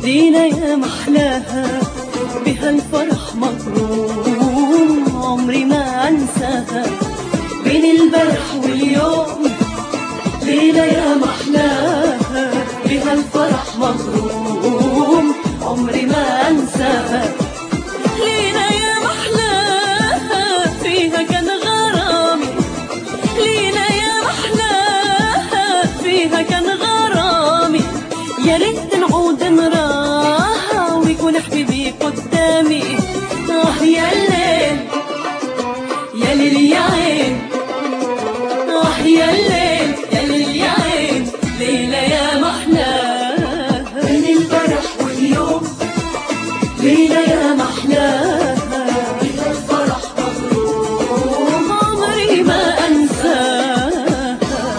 ليلة يا محلاها بها الفرح مغروم، عمري ما أنساها بين البرح واليوم. ليلة يا محلاها بها الفرح مغروم، عمري ما أنساها. ليلة يا محلاها فيها كان غرامي، ليلة يا محلاها فيها كان غرامي. يا ريت نعود نراها ويكون حبيبي قدامي. يا الليل يا ليل يا عين، يا الليل يا ليل يا عين. ليلة يا محلاها بين الفرح واليوم، ليلة يا محلاها بها الفرح مغروم، عمري ما أنساها.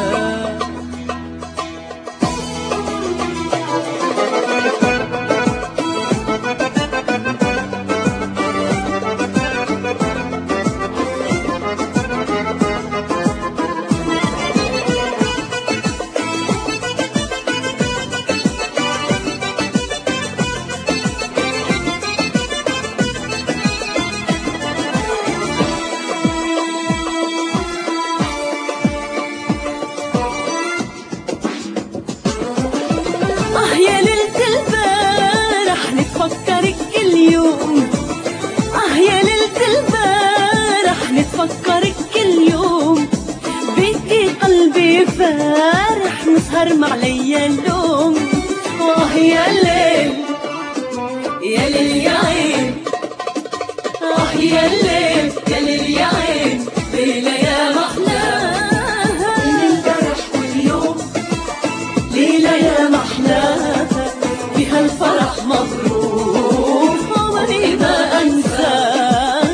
يا ليلة البارح نتفكرك كل يوم، يا ليلة البارح نتفكرك كل يوم. بيكي قلبي فارح نسهر مع ليالوم. يا الليل يا ليل يا عين، يا الليل يا ليل يا عين. ليلة يا محلاها بين البرح واليوم، ليلة يا محلاها بها الفرح مغروم، عمري ما أنساها.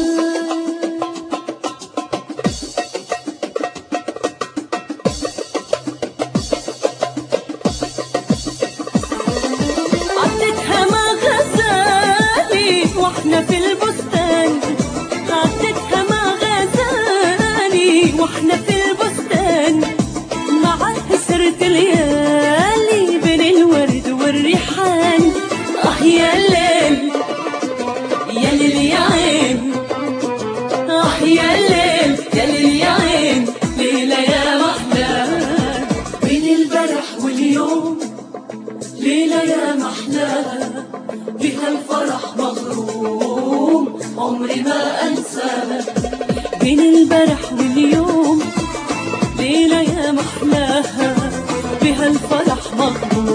عدتها مع غزالي واحنا في البستان، عدتها مع غزالي واحنا في البستان. معاها سرت الليالي بين الورد والريحان. يا الليل يا ليل يا عين، يا الليل يا ليل يا عين. ليلة يا محلاها بين البرح واليوم، ليلة يا محلاها بها الفرح مغروم، عمري ما أنساها. بين البرح واليوم، ليلة يا محلاها بها الفرح مغروم.